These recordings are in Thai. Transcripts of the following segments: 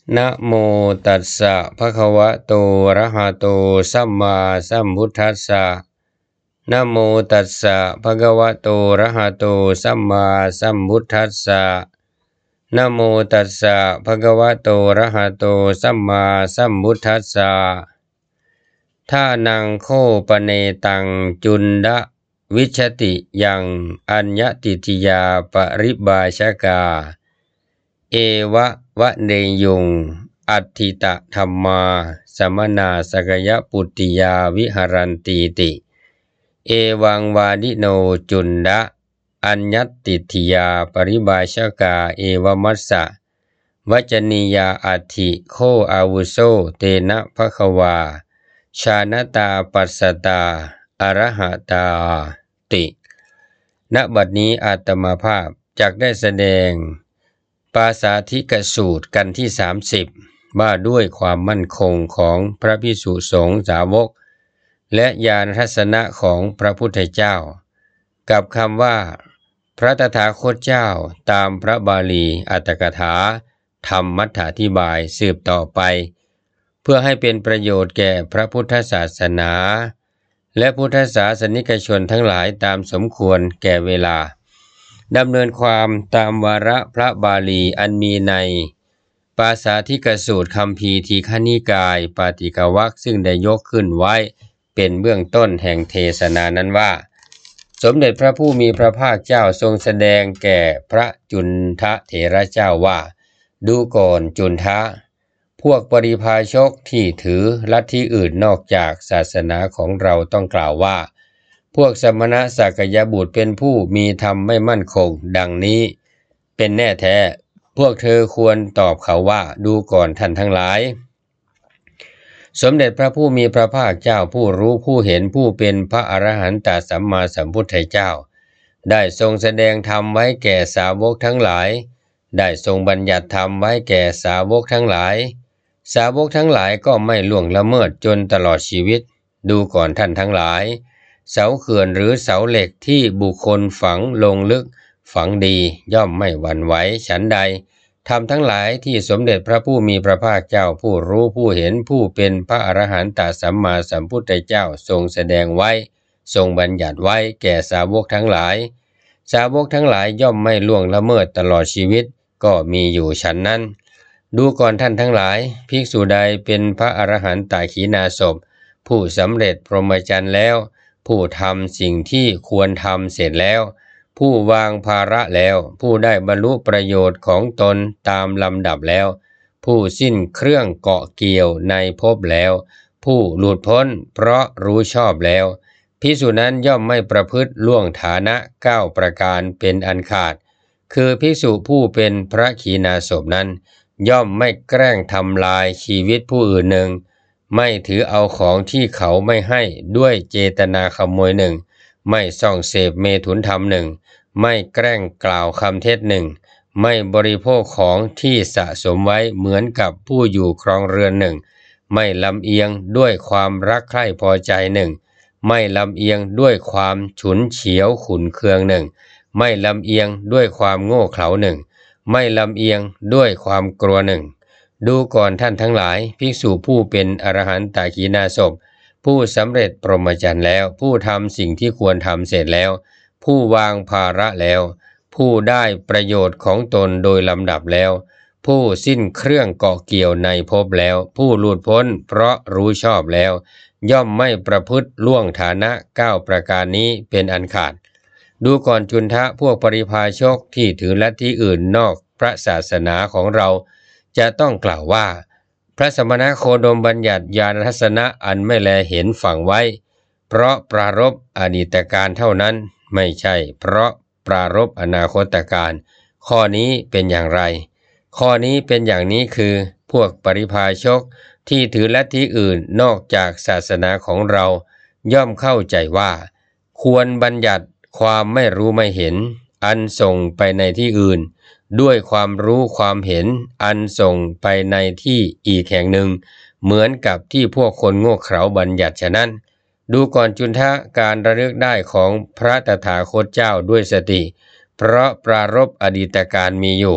นะโมตัสสะภะคะวะโตอะระหะโตสัมมาสัมพุทธัสสะนะโมตัสสะภะคะวะโตอะระหะโตสัมมาสัมพุทธัสสะนะโมตัสสะภะคะวะโตอะระหะโตสัมมาสัมพุทธัสสะท่านังโคปเนตังจุนดะวิชติยังอัญญติทิยาปริบาชกาเอวะวะเนยุงอัตถิตะธัมมาสมนาสกยปุตติยาวิหรันตีติเอวังวาดิโนจุนดะอัญญติทิยาปริบาชกาเอวมัสสะวัจนียาอัตถิโคอาวุโสเตนะภควาชานตาปัสสตาอรหตาติณบัดนี้อาตมาภาพจักได้แสดงปาสาธิกสูตรกันที่30ว่าด้วยความมั่นคงของพระภิกษุสงฆ์สาวกและญาณทัศนะของพระพุทธเจ้ากับคำว่าพระตถาคตเจ้าตามพระบาลีอัตถกถาธรรมมัฏฐาธิบายสืบต่อไปเพื่อให้เป็นประโยชน์แก่พระพุทธศาสนาและพุทธศาสนิกชนทั้งหลายตามสมควรแก่เวลาดำเนินความตามวาระพระบาลีอันมีในปาสาธิกสูตรคัมภีร์ทีฆนิกายปาติกวรรคซึ่งได้ยกขึ้นไว้เป็นเบื้องต้นแห่งเทศนานั้นว่าสมเด็จพระผู้มีพระภาคเจ้าทรงแสดงแก่พระจุนทะเถระเจ้าว่าดูก่อนจุนทะพวกปริพาชกที่ถือลัทธิอื่นนอกจากศาสนาของเราต้องกล่าวว่าพวกสมณะสักยบุตรเป็นผู้มีธรรมไม่มั่นคงดังนี้เป็นแน่แท้พวกเธอควรตอบเขาว่าดูก่อนท่านทั้งหลายสมเด็จพระผู้มีพระภาคเจ้าผู้รู้ผู้เห็นผู้เป็นพระอรหันตสัมมาสัมพุทธเจ้าได้ทรงแสดงธรรมไว้แก่สาวกทั้งหลายได้ทรงบัญญัติธรรมไว้แก่สาวกทั้งหลายสาวกทั้งหลายก็ไม่ล่วงละเมิดจนตลอดชีวิตดูก่อนท่านทั้งหลายเสาเขื่อนหรือเสาเหล็กที่บุคคลฝังลงลึกฝังดีย่อมไม่หวั่นไหวฉันใดธรรมทั้งหลายที่สมเด็จพระผู้มีพระภาคเจ้าผู้รู้ผู้เห็นผู้เป็นพระอรหันตสัมมาสัมพุทธเจ้าทรงแสดงไว้ทรงบัญญัติไว้แก่สาวกทั้งหลายสาวกทั้งหลายย่อมไม่ล่วงละเมิดตลอดชีวิตก็มีอยู่ฉันนั้นดูก่อนท่านทั้งหลายภิกษุใดเป็นพระอรหันตขีณาสพผู้สำเร็จพรหมจรรย์แล้วผู้ทำสิ่งที่ควรทำเสร็จแล้วผู้วางภาระแล้วผู้ได้บรรลุประโยชน์ของตนตามลำดับแล้วผู้สิ้นเครื่องเกาะเกี่ยวในภพแล้วผู้หลุดพ้นเพราะรู้ชอบแล้วภิกษุนั้นย่อมไม่ประพฤติล่วงฐานะ9ประการเป็นอันขาดคือภิกษุผู้เป็นพระขีณาสพนั้นย่อมไม่แกล้งทำลายชีวิตผู้อื่นหนึ่งไม่ถือเอาของที่เขาไม่ให้ด้วยเจตนาขโมยหนึ่งไม่ส่องเสพเมถุนธรรมหนึ่งไม่แกล้งกล่าวคำเท็จหนึ่งไม่บริโภคของที่สะสมไว้เหมือนกับผู้อยู่ครองเรือนหนึ่งไม่ลำเอียงด้วยความรักใคร่พอใจหนึ่งไม่ลำเอียงด้วยความฉุนเฉียวขุ่นเคืองหนึ่งไม่ลำเอียงด้วยความโง่เขลาหนึ่งไม่ลำเอียงด้วยความกลัวหนึ่งดูก่อนท่านทั้งหลายภิกษุผู้เป็นอรหันตขีณาสพผู้สำเร็จพรหมจรรย์แล้วผู้ทำสิ่งที่ควรทำเสร็จแล้วผู้วางภาระแล้วผู้ได้ประโยชน์ของตนโดยลำดับแล้วผู้สิ้นเครื่องเกาะเกี่ยวในภพแล้วผู้หลุดพ้นเพราะรู้ชอบแล้วย่อมไม่ประพฤติล่วงฐานะ9ประการนี้เป็นอันขาดดูก่อนจุนทะพวกปริพาชกที่ถือลัทธิอื่นนอกพระศาสนาของเราจะต้องกล่าวว่าพระสมณโคดมบัญญัติญาณทัศนะอันไม่แลเห็นฝังไว้เพราะปรารภอดีตการเท่านั้นไม่ใช่เพราะปรารภอนาคตการข้อนี้เป็นอย่างไรข้อนี้เป็นอย่างนี้คือพวกปริพาชกที่ถือลัทธิอื่นนอกจากศาสนาของเราย่อมเข้าใจว่าควรบัญญัติความไม่รู้ไม่เห็นอันส่งไปในที่อื่นด้วยความรู้ความเห็นอันส่งไปในที่อีกแห่งหนึ่งเหมือนกับที่พวกคนโง่เขลาบัญญัติฉะนั้นดูก่อนจุนทะการระลึกได้ของพระตถาคตเจ้าด้วยสติเพราะปรารภอดีตการมีอยู่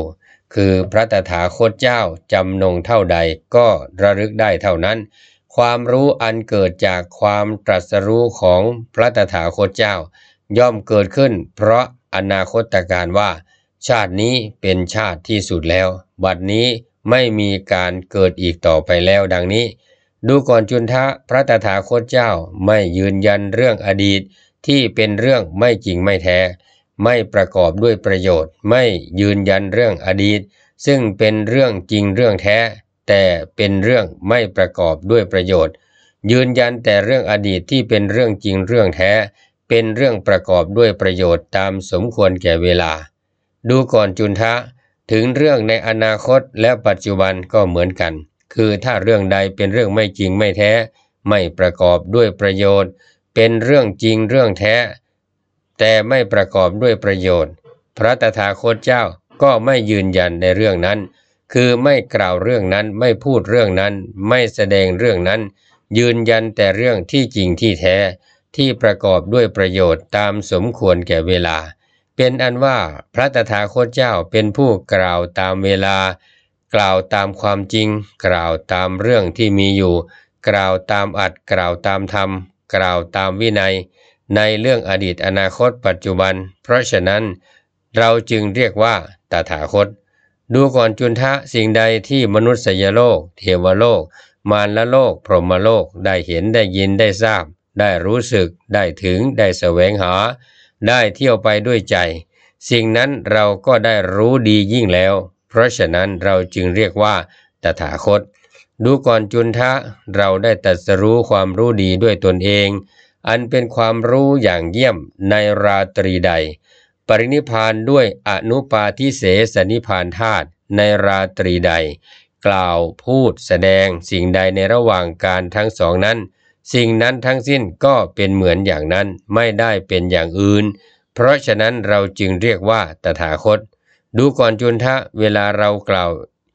คือพระตถาคตเจ้าจำนงเท่าใดก็ระลึกได้เท่านั้น ความรู้อันเกิดจากความตรัสรู้ของพระตถาคตเจ้าย่อมเกิดขึ้นเพราะอนาคตการว่าชาตินี้เป็นชาติที่สุดแล้วบัดนี้ไม่มีการเกิดอีกต่อไปแล้วดังนี้ดูก่อนจุนทะพระตถาคตเจ้าไม่ยืนยันเรื่องอดีตที่เป็นเรื่องไม่จริงไม่แท้ไม่ประกอบด้วยประโยชน์ไม่ยืนยันเรื่องอดีตซึ่งเป็นเรื่องจริงเรื่องแท้แต่เป็นเรื่องไม่ประกอบด้วยประโยชน์ยืนยันแต่เรื่องอดีตที่เป็นเรื่องจริงเรื่องแท้เป็นเรื่องประกอบด้วยประโยชน์ตามสมควรแก่เวลาดูก่อนจุนทะถึงเรื่องในอนาคตและปัจจุบันก็เหมือนกันคือถ้าเรื่องใดเป็นเรื่องไม่จริงไม่แท้ไม่ประกอบด้วยประโยชน์เป็นเรื่องจริงเรื่องแท้แต่ไม่ประกอบด้วยประโยชน์พระตถาคตเจ้าก็ไม่ยืนยันในเรื่องนั้นคือไม่กล่าวเรื่องนั้นไม่พูดเรื่องนั้นไม่แสดงเรื่องนั้นยืนยันแต่เรื่องที่จริงที่แท้ที่ประกอบด้วยประโยชน์ตามสมควรแก่เวลาเป็นอันว่าพระตถาคตเจ้าเป็นผู้กล่าวตามเวลากล่าวตามความจริงกล่าวตามเรื่องที่มีอยู่กล่าวตามอัตกล่าวตามธรรมกล่าวตามวินัยในเรื่องอดีตอนาคตปัจจุบันเพราะฉะนั้นเราจึงเรียกว่าตถาคตดูก่อนจุนทะสิ่งใดที่มนุษยโลกเทวโลกมารโลกพรหมโลกได้เห็นได้ยินได้ทราบได้รู้สึกได้ถึงได้แสวงหาได้เที่ยวไปด้วยใจสิ่งนั้นเราก็ได้รู้ดียิ่งแล้วเพราะฉะนั้นเราจึงเรียกว่าตถาคตดูก่อนจุนทะเราได้ตรัสรู้ความรู้ดีด้วยตนเองอันเป็นความรู้อย่างเยี่ยมในราตรีใดปรินิพพานด้วยอนุปาทิเสสนิพพานธาตุในราตรีใดกล่าวพูดแสดงสิ่งใดในระหว่างการทั้งสองนั้นสิ่งนั้นทั้งสิ้นก็เป็นเหมือนอย่างนั้นไม่ได้เป็นอย่างอื่นเพราะฉะนั้นเราจึงเรียกว่าตถาคตดูก่อนจุนทะเวลาเรากล่าว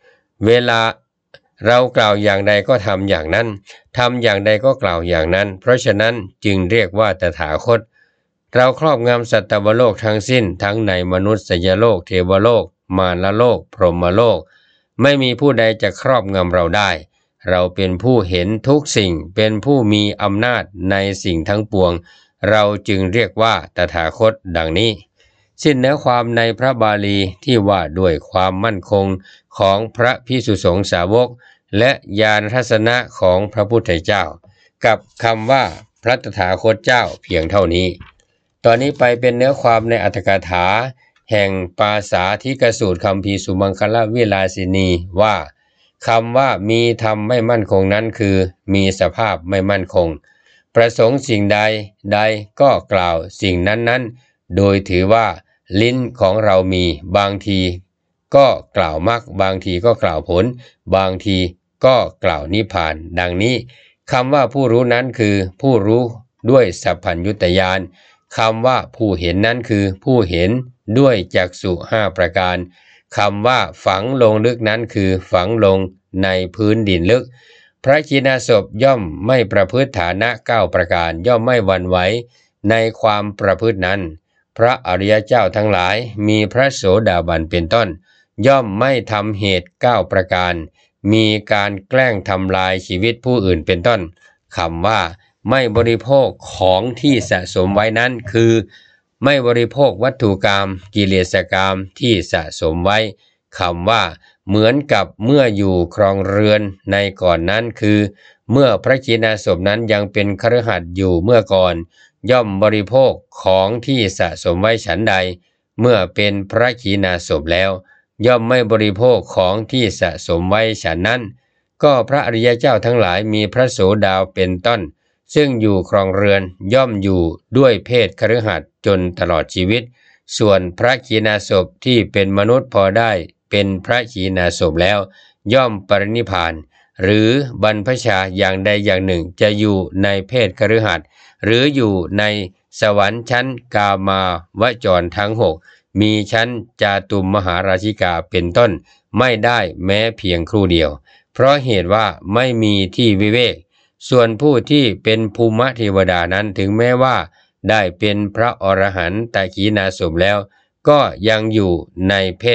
อย่างใดก็ทำอย่างนั้นทำอย่างใดก็กล่าวอย่างนั้นเพราะฉะนั้นจึงเรียกว่าตถาคตเราครอบงำสัตวโลกทั้งสิ้นทั้งในมนุษยโลกเทวโลกมารโลกพรหมโลกไม่มีผู้ใดจะครอบงำเราได้เราเป็นผู้เห็นทุกสิ่งเป็นผู้มีอำนาจในสิ่งทั้งปวงเราจึงเรียกว่าตถาคตดังนี้สิ้นเนื้อความในพระบาลีที่ว่าด้วยความมั่นคงของพระภิกษุสงฆ์สาวกและญาณทัศนะของพระพุทธเจ้ากับคำว่าพระตถาคตเจ้าเพียงเท่านี้ตอนนี้ไปเป็นเนื้อความในอรรถกถาแห่งปาสาธิกสูตรคัมภีร์สุมังคลวิลาสินีว่าคำว่ามีธรรมไม่มั่นคงนั้นคือมีสภาพไม่มั่นคงประสงค์สิ่งใดก็กล่าวสิ่งนั้นโดยถือว่าลิ้นของเรามีบางทีก็กล่าวมรรคบางทีก็กล่าวผลบางทีก็กล่าวนิพพานดังนี้คำว่าผู้รู้นั้นคือผู้รู้ด้วยสัพพัญญุตญาณคำว่าผู้เห็นนั้นคือผู้เห็นด้วยจักษุ5ประการคำว่าฝังลงลึกนั้นคือฝังลงในพื้นดินลึกพระขีณาสพย่อมไม่ประพฤติฐานะ9ประการย่อมไม่หวั่นไหวในความประพฤตินั้นพระอริยเจ้าทั้งหลายมีพระโสดาบันเป็นต้นย่อมไม่ทำเหตุ9ประการมีการแกล้งทำลายชีวิตผู้อื่นเป็นต้นคำว่าไม่บริโภคของที่สะสมไว้นั้นคือไม่บริโภควัตถุกรรมกิเลสกรรมที่สะสมไว้คำว่าเหมือนกับเมื่ออยู่ครองเรือนในก่อนนั้นคือเมื่อพระขีณาสพนั้นยังเป็นคฤหัสถ์อยู่เมื่อก่อนย่อมบริโภคของที่สะสมไว้ฉันใดเมื่อเป็นพระขีณาสพแล้วย่อมไม่บริโภคของที่สะสมไว้ฉันนั้นก็พระอริยเจ้าทั้งหลายมีพระโสดาเป็นต้นซึ่งอยู่ครองเรือนย่อมอยู่ด้วยเพศคฤหัสถ์จนตลอดชีวิตส่วนพระขีณาสพที่เป็นมนุษย์พอได้เป็นพระขีณาสพแล้วย่อมปรินิพพานหรือบรรพชาอย่างใดอย่างหนึ่งจะอยู่ในเพศคฤหัสถ์หรืออยู่ในสวรรค์ชั้นกามาวจรทั้ง6มีชั้นจาตุมมหาราชิกาเป็นต้นไม่ได้แม้เพียงครู่เดียวเพราะเหตุว่าไม่มีที่วิเวกส่วนผู้ที่เป็นภูมิเทวดานั้นถึงแม้ว่าได้เป็นพระอรหันตขีณาสพแล้วก็ยังอยู่ในเพศ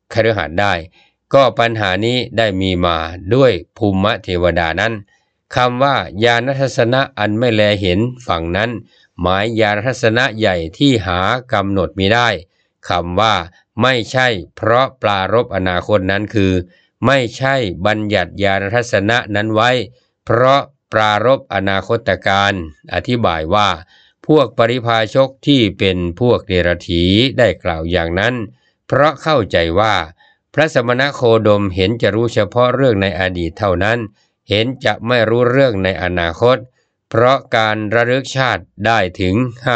คฤหัสถ์ได้ก็ปัญหานี้ได้มีมาด้วยภูมิเทวดานั้นคำว่าญาณทัศนะอันไม่แลเห็นฝั่งนั้นหมายญาณทัศนะใหญ่ที่หากำหนดมิได้คำว่าไม่ใช่เพราะปรารภอนาคตนั้นคือไม่ใช่บัญญัติญาณทัศนะนั้นไว้เพราะปรารภอนาคตการอธิบายว่าพวกปริพาชกที่เป็นพวกเดรัจฉีได้กล่าวอย่างนั้นเพราะเข้าใจว่าพระสมณโคดมเห็นจะรู้เฉพาะเรื่องในอดีตเท่านั้นเห็นจะไม่รู้เรื่องในอนาคตเพราะการระลึกชาติได้ถึง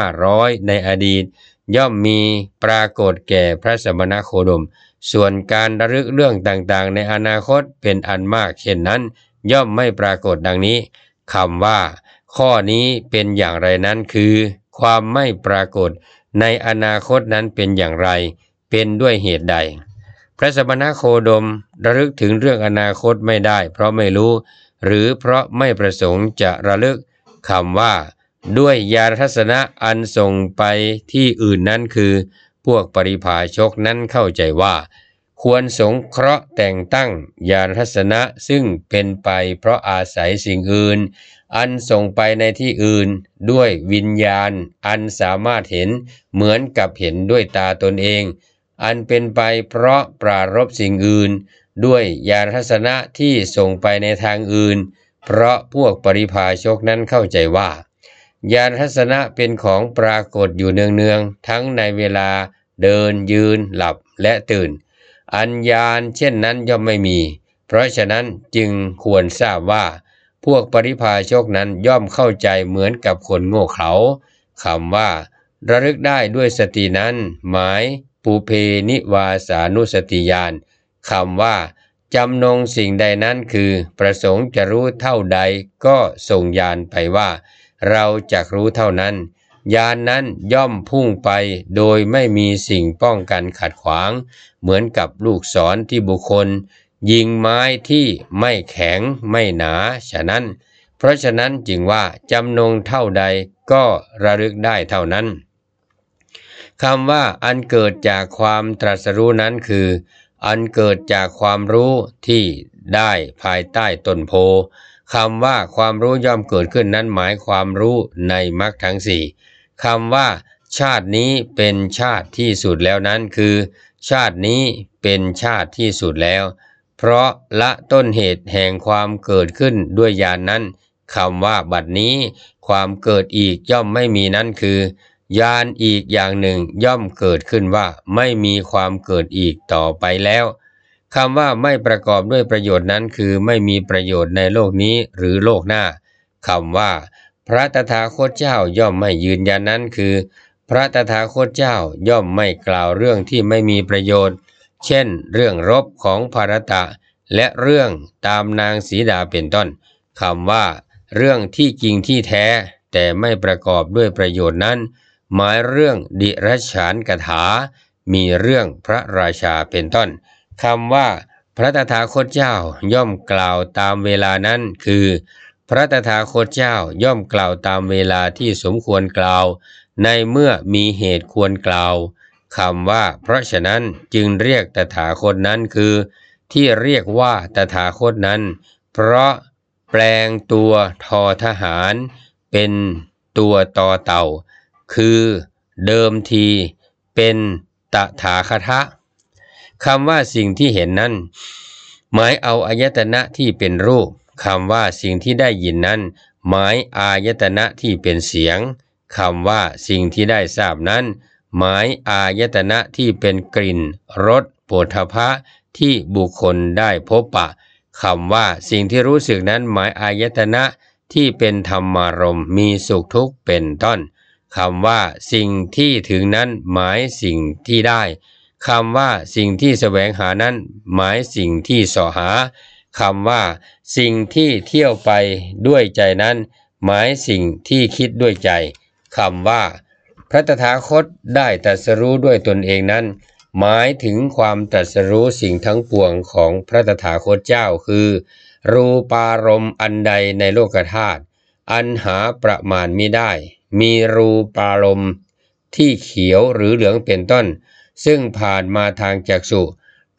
500ในอดีตย่อมมีปรากฏแก่พระสมณโคดมส่วนการระลึกเรื่องต่างๆในอนาคตเป็นอันมากเช่นนั้นย่อมไม่ปรากฏดังนี้คำว่าข้อนี้เป็นอย่างไรนั้นคือความไม่ปรากฏในอนาคตนั้นเป็นอย่างไรเป็นด้วยเหตุใดพระสมณโคดมระลึกถึงเรื่องอนาคตไม่ได้เพราะไม่รู้หรือเพราะไม่ประสงค์จะระลึกคำว่าด้วยญาณทัศนะอันส่งไปที่อื่นนั้นคือพวกปริพาชกนั้นเข้าใจว่าควรสงเคราะห์แต่งตั้งญาณทัศนะซึ่งเป็นไปเพราะอาศัยสิ่งอื่นอันส่งไปในที่อื่นด้วยวิญญาณอันสามารถเห็นเหมือนกับเห็นด้วยตาตนเองอันเป็นไปเพราะปรารภสิ่งอื่นด้วยญาณทัศนะที่ส่งไปในทางอื่นเพราะพวกปริพาชกนั้นเข้าใจว่าญาณทัศนะเป็นของปรากฏอยู่เนืองๆทั้งในเวลาเดินยืนหลับและตื่นอัญญาณเช่นนั้นย่อมไม่มีเพราะฉะนั้นจึงควรทราบว่าพวกปริพาชกนั้นย่อมเข้าใจเหมือนกับคนโง่เขลาคำว่าระลึกได้ด้วยสตินั้นหมายปุเพนิวาสานุสติญาณคำว่าจำนงสิ่งใดนั้นคือประสงค์จะรู้เท่าใดก็ส่งญาณไปว่าเราจะรู้เท่านั้นญาณนั้นย่อมพุ่งไปโดยไม่มีสิ่งป้องกันขัดขวางเหมือนกับลูกศรที่บุคคลยิงไม้ที่ไม่แข็งไม่หนาฉะนั้นเพราะฉะนั้นจึงว่าจำนงเท่าใดก็ระลึกได้เท่านั้นคำว่าอันเกิดจากความตรัสรู้นั้นคืออันเกิดจากความรู้ที่ได้ภายใต้ต้นโพคำว่าความรู้ย่อมเกิดขึ้นนั้นหมายความรู้ในมรรคทั้งสี่คำว่าชาตินี้เป็นชาติที่สุดแล้วนั้นคือชาตินี้เป็นชาติที่สุดแล้วเพราะละต้นเหตุแห่งความเกิดขึ้นด้วยญาณนั้นคำว่าบัดนี้ความเกิดอีกย่อมไม่มีนั้นคือญาณอีกอย่างหนึ่งย่อมเกิดขึ้นว่าไม่มีความเกิดอีกต่อไปแล้วคำว่าไม่ประกอบด้วยประโยชน์นั้นคือไม่มีประโยชน์ในโลกนี้หรือโลกหน้าคำว่าพระตถาคตเจ้าย่อมไม่ยืนยันนั้นคือพระตถาคตเจ้าย่อมไม่กล่าวเรื่องที่ไม่มีประโยชน์เช่นเรื่องรบของภารตะและเรื่องตามนางสีดาเป็นต้นคำว่าเรื่องที่จริงที่แท้แต่ไม่ประกอบด้วยประโยชน์นั้นหมายเรื่องดิรัจฉานกถามีเรื่องพระราชาเป็นต้นคำว่าพระตถาคตเจ้าย่อมกล่าวตามเวลานั้นคือพระตถาคตเจ้าย่อมกล่าวตามเวลาที่สมควรกล่าวในเมื่อมีเหตุควรกล่าวคำว่าเพราะฉะนั้นจึงเรียกตถาคตนั้นคือที่เรียกว่าตถาคตนั้นเพราะแปลงตัวทอทหารเป็นตัวตอเต่าคือเดิมทีเป็นตถาคตคำว่าสิ่งที่เห็นนั้นหมายเอาอายตนะที่เป็นรูปคำว่าสิ่งที่ได้ยินนั้นหมายอายตนะที่เป็นเสียงคำว่าสิ่งที่ได้ทราบนั้นหมายอายตนะที่เป็นกลิ่นรสโผฏฐัพพะที่บุคคลได้พบปะคำว่าสิ่งที่รู้สึกนั้นหมายอายตนะที่เป็นธรรมารมณ์มีสุขทุกข์เป็นต้นคำว่าสิ่งที่ถึงนั้นหมายสิ่งที่ได้คำว่าสิ่งที่แสวงหานั้นหมายสิ่งที่เสาะหาคำว่าสิ่งที่เที่ยวไปด้วยใจนั้นหมายสิ่งที่คิดด้วยใจคำว่าพระตถาคตได้ตรัสรู้ด้วยตนเองนั้นหมายถึงความตรัสรู้สิ่งทั้งปวงของพระตถาคตเจ้าคือรูปารมณ์อันใดในโลกธาตุอันหาประมาณมิได้มีรูปารมณ์ที่เขียวหรือเหลืองเป็นต้นซึ่งผ่านมาทางจักษุ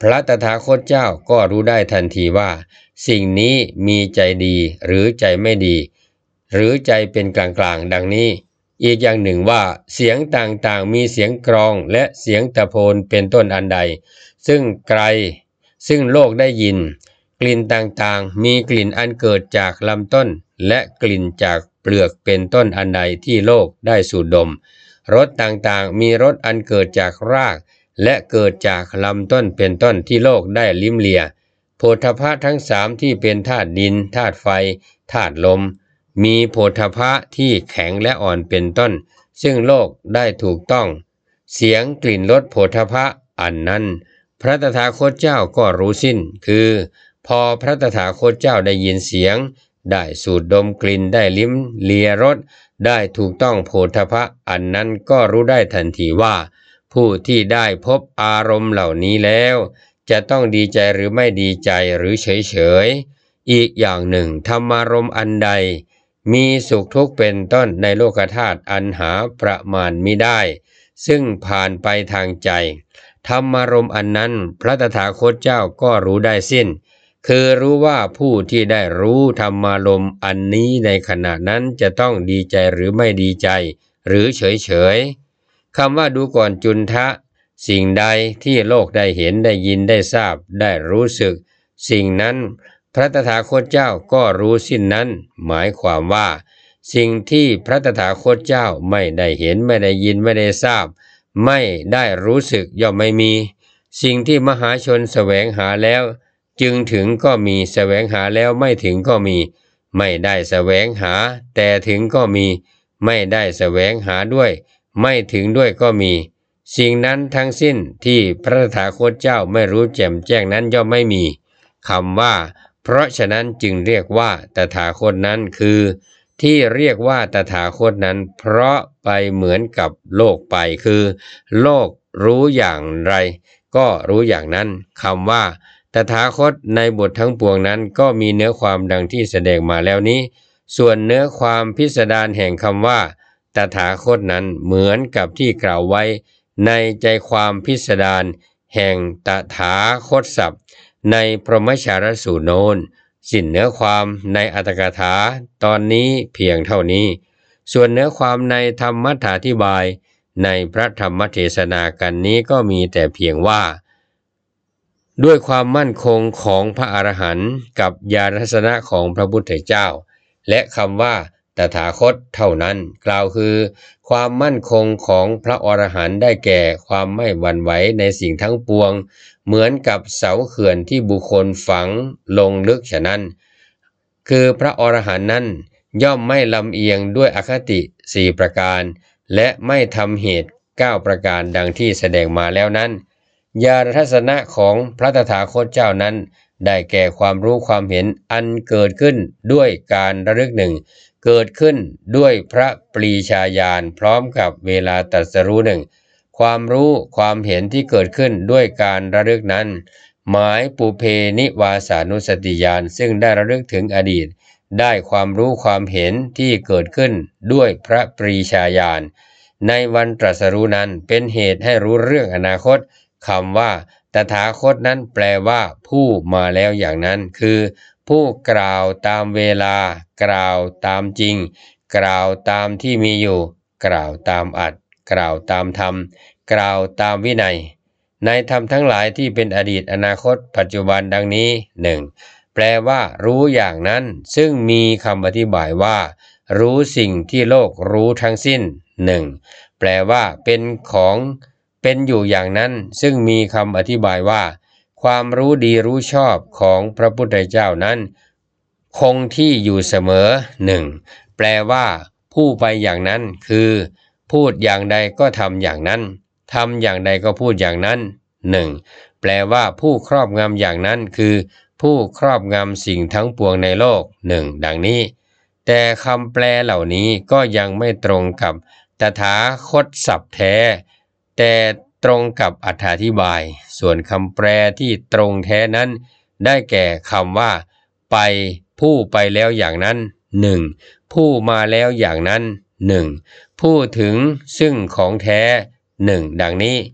พระตถาคตเจ้าก็รู้ได้ทันทีว่าสิ่งนี้มีใจดีหรือใจไม่ดีหรือใจเป็นกลางๆดังนี้อีกอย่างหนึ่งว่าเสียงต่างๆมีเสียงกรองและเสียงตะโพนเป็นต้นอันใดซึ่งไกลซึ่งโลกได้ยินกลิ่นต่างๆมีกลิ่นอันเกิดจากลำต้นและกลิ่นจากเปลือกเป็นต้นอันใดที่โลกได้สูดดมรสต่างๆมีรสอันเกิดจากรากและเกิดจากลำต้นเป็นต้นที่โลกได้ลิ้มเลียโผฏฐัพพะทั้งสามที่เป็นธาตุดินธาตุไฟธาตุลมมีโผฏฐัพพะที่แข็งและอ่อนเป็นต้นซึ่งโลกได้ถูกต้องเสียงกลิ่นรสโผฏฐัพพะอันนั้นพระตถาคตเจ้าก็รู้สิ้นคือพอพระตถาคตเจ้าได้ยินเสียงได้สูดดมกลิ่นได้ลิ้มเลียรสได้ถูกต้องโผฏฐัพพะอันนั้นก็รู้ได้ทันทีว่าผู้ที่ได้พบอารมณ์เหล่านี้แล้วจะต้องดีใจหรือไม่ดีใจหรือเฉยๆอีกอย่างหนึ่งธรรมารมณ์อันใดมีสุขทุกข์เป็นต้นในโลกธาตุอันหาประมาณมิได้ซึ่งผ่านไปทางใจธรรมารมณ์อันนั้นพระตถาคตเจ้าก็รู้ได้สิ้นคือรู้ว่าผู้ที่ได้รู้ธรรมารมณ์อันนี้ในขณะนั้นจะต้องดีใจหรือไม่ดีใจหรือเฉยๆคำว่าดูก่อนจุนทะสิ่งใดที่โลกได้เห็นได้ยินได้ทราบได้รู้สึกสิ่งนั้นพระตถาคตเจ้าก็รู้สิ้นนั้นหมายความว่าสิ่งที่พระตถาคตเจ้าไม่ได้เห็นไม่ได้ยินไม่ได้ทราบไม่ได้รู้สึกย่อมไม่มีสิ่งที่มหาชนแสวงหาแล้วจึงถึงก็มีแสวงหาแล้วไม่ถึงก็มีไม่ได้แสวงหาแต่ถึงก็มีไม่ได้แสวงหาด้วยไม่ถึงด้วยก็มีสิ่งนั้นทั้งสิ้นที่พระตถาคตเจ้าไม่รู้แจ่มแจ้งนั้นย่อมไม่มีคำว่าเพราะฉะนั้นจึงเรียกว่าตถาคตนั้นคือที่เรียกว่าตถาคตนั้นเพราะไปเหมือนกับโลกไปคือโลกรู้อย่างไรก็รู้อย่างนั้นคำว่าตถาคตในบททั้งปวงนั้นก็มีเนื้อความดังที่แสดงมาแล้วนี้ส่วนเนื้อความพิสดารแห่งคำว่าตถาคตนั้นเหมือนกับที่กล่าวไว้ในใจความพิสดารแห่งตถาคตศัพท์ในพรหมชารสูตรโน้นสิ้นเนื้อความในอรรถกถาตอนนี้เพียงเท่านี้ส่วนเนื้อความในธรรมัฏฐาธิบายในพระธรรมเทศนากันนี้ก็มีแต่เพียงว่าด้วยความมั่นคงของพระอรหันต์กับญาณทัศนะของพระพุทธเจ้าและคำว่าตถาคตเท่านั้นกล่าวคือความมั่นคงของพระอรหันต์ได้แก่ความไม่หวั่นไหวในสิ่งทั้งปวงเหมือนกับเสาเขื่อนที่บุคคลฝังลงลึกฉะนั้นคือพระอรหันต์นั้นย่อมไม่ลำเอียงด้วยอคติ4ประการและไม่ทำเหตุ9ประการดังที่แสดงมาแล้วนั้นญาณทัศนะของพระตถาคตเจ้านั้นได้แก่ความรู้ความเห็นอันเกิดขึ้นด้วยการระลึกหนึ่งเกิดขึ้นด้วยพระปรีชาญาณพร้อมกับเวลาตรัสรู้หนึ่งความรู้ความเห็นที่เกิดขึ้นด้วยการระลึกนั้นหมายปุเพนิวาสานุสติญาณซึ่งได้ระลึกถึงอดีตได้ความรู้ความเห็นที่เกิดขึ้นด้วยพระปรีชาญาณในวันตรัสรู้นั้นเป็นเหตุให้รู้เรื่องอนาคตคำว่าตถาคตนั้นแปลว่าผู้มาแล้วอย่างนั้นคือผู้กล่าวตามเวลากล่าวตามจริงกล่าวตามที่มีอยู่กล่าวตามอัตถ์กล่าวตามธรรมกล่าวตามวินัยในธรรมทั้งหลายที่เป็นอดีตอนาคตปัจจุบันดังนี้หนึ่งแปลว่ารู้อย่างนั้นซึ่งมีคำอธิบายว่ารู้สิ่งที่โลกรู้ทั้งสิ้นหนึ่งแปลว่าเป็นอยู่อย่างนั้นซึ่งมีคำอธิบายว่าความรู้ดีรู้ชอบของพระพุทธเจ้านั้นคงที่อยู่เสมอหนึ่งแปลว่าผู้ไปอย่างนั้นคือพูดอย่างใดก็ทำอย่างนั้นทำอย่างใดก็พูดอย่างนั้นหนึ่งแปลว่าผู้ครอบงำอย่างนั้นคือผู้ครอบงำสิ่งทั้งปวงในโลกหนึ่งดังนี้แต่คำแปลเหล่านี้ก็ยังไม่ตรงกับตถาคตศัพท์แท้แต่ตรงกับอธิบายส่วนคำแปลที่ตรงแท้นั้นได้แก่คำว่าไปผู้ไปแล้วอย่างนั้นหนึ่งผู้มาแล้วอย่างนั้นหนึ่งผู้ถึงซึ่งของแท้หนึ่งดังนี้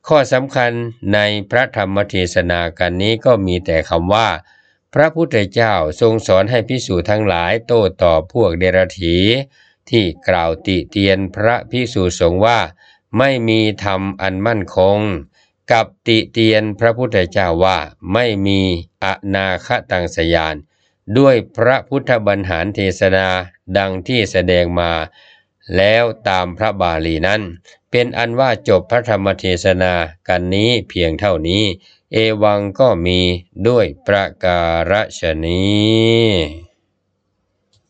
ข้อสำคัญในพระธรรมเทศนากันนี้ก็มีแต่คำว่าพระพุทธเจ้าทรงสอนให้ภิกษุทั้งหลายโต้ตอบพวกเดรัจฉีที่กล่าวติเตียนพระภิกษุสงฆ์ว่าไม่มีธรรมอันมั่นคงกับติเตียนพระพุทธเจ้าว่าไม่มีอนาคตังสยานด้วยพระพุทธบรรหารเทศนาดังที่แสดงมาแล้วตามพระบาลีนั้นเป็นอันว่าจบพระธรรมเทศนากันนี้เพียงเท่านี้เอวังก็มีด้วยประการฉนี้